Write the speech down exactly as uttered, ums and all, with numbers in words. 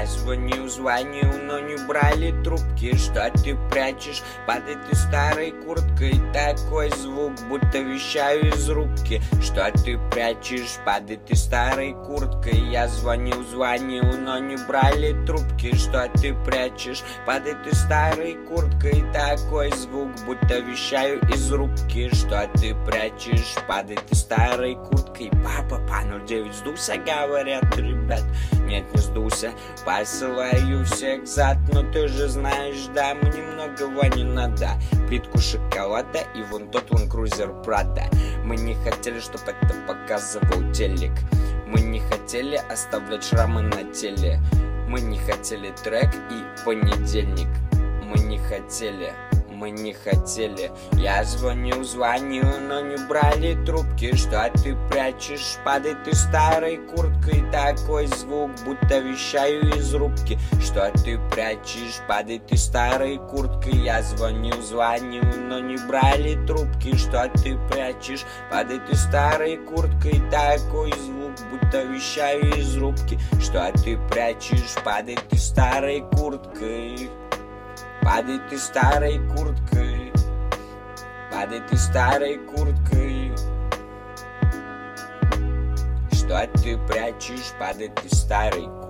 Я звонил, звонил, но не брали трубки. Что ты прячешь под этой старой курткой? Такой звук, будто вещаю из рубки. Что ты прячешь под этой старой курткой? Я звонил, звонил, но не брали трубки. Что ты прячешь под этой старой курткой? Такой звук, будто вещаю из рубки. Что ты прячешь под этой старой курткой? Папа, по ноль девять сдулся, говорят ребят. Нет, не сдулся, посылаю всех зад. Но ты же знаешь, да, мне многого не надо. Плитку шоколада и вон тот вон крузер Прада. Мы не хотели, чтоб это показывал телек. Мы не хотели оставлять шрамы на теле. Мы не хотели трек и понедельник. Мы не хотели, мы не хотели. Я звонил, звонил, но не брали трубки. Что ты прячешь под этой старой курткой? Такой звук, будто вещаю из рубки. Что ты прячешь под этой старой курткой? Я звонил, звонил, но не брали трубки. Что ты прячешь под этой старой курткой? Такой звук, будто вещаю из рубки. Что ты прячешь под этой старой курткой? Под этой старой курткой, под этой старой курткой. Что ты прячешь под этой старой курткой?